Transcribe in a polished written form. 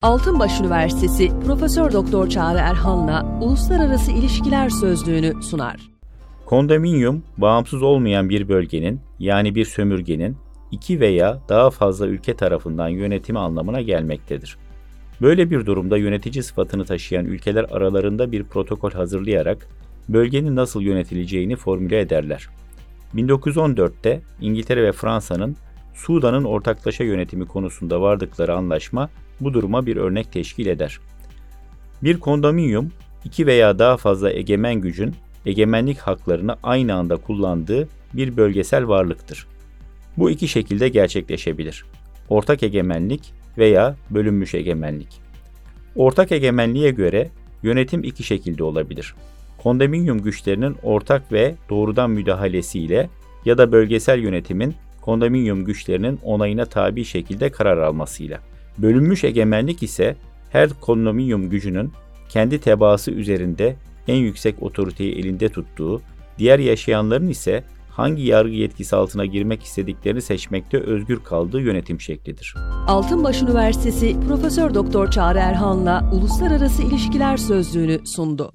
Altınbaş Üniversitesi Profesör Doktor Çağrı Erhan'la Uluslararası İlişkiler Sözlüğü'nü sunar. Kondominyum, bağımsız olmayan bir bölgenin, yani bir sömürgenin, iki veya daha fazla ülke tarafından yönetimi anlamına gelmektedir. Böyle bir durumda yönetici sıfatını taşıyan ülkeler aralarında bir protokol hazırlayarak bölgenin nasıl yönetileceğini formüle ederler. 1914'te İngiltere ve Fransa'nın Sudan'ın ortaklaşa yönetimi konusunda vardıkları anlaşma bu duruma bir örnek teşkil eder. Bir kondominyum, iki veya daha fazla egemen gücün egemenlik haklarını aynı anda kullandığı bir bölgesel varlıktır. Bu iki şekilde gerçekleşebilir: ortak egemenlik veya bölünmüş egemenlik. Ortak egemenliğe göre yönetim iki şekilde olabilir: kondominyum güçlerinin ortak ve doğrudan müdahalesiyle ya da bölgesel yönetimin kondominyum güçlerinin onayına tabi şekilde karar almasıyla. Bölünmüş egemenlik ise her kondominyum gücünün kendi tebaası üzerinde en yüksek otoriteyi elinde tuttuğu, diğer yaşayanların ise hangi yargı yetkisi altına girmek istediklerini seçmekte özgür kaldığı yönetim şeklidir. Altınbaş Üniversitesi Profesör Doktor Çağrı Erhan'la Uluslararası İlişkiler Sözlüğü'nü sundu.